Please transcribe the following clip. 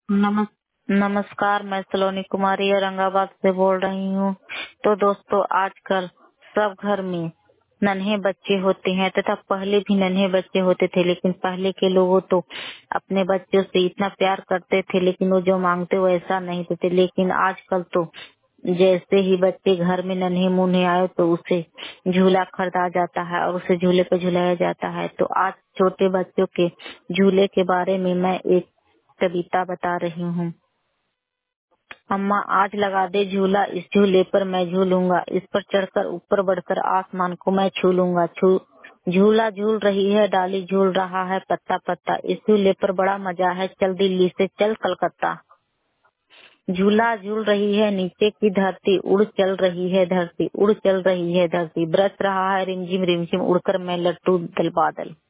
नमस नमस्कार, मैं सलोनी कुमारी औरंगाबाद से बोल रही हूँ। तो दोस्तों, आजकल सब घर में नन्हे बच्चे होते हैं तथा पहले भी नन्हे बच्चे होते थे, लेकिन पहले के लोग तो अपने बच्चों से इतना प्यार करते थे, लेकिन वो जो मांगते वैसा नहीं देते। लेकिन आजकल तो जैसे ही बच्चे घर में नन्हे मुन्ने आए तो उसे झूला खरीदा जाता है और उसे झूले पे झुलाया जाता है। तो आज छोटे बच्चों के झूले के बारे में मैं एक कविता बता रही हूँ। अम्मा आज लगा दे झूला, इस झूले पर मैं झूलूंगा, इस पर चढ़कर ऊपर बढ़कर आसमान को मैं छू लूंगा। झूला झूल रही है डाली, झूल रहा है पत्ता पत्ता, इस झूले पर बड़ा मजा है, चल दिल्ली से चल कलकत्ता। झूला झूल रही है नीचे की धरती, उड़ चल रही है धरती, उड़ चल रही है धरती, बरस रहा है रिमझिम रिमझिम, उड़कर मैं लट्टू दल बादल।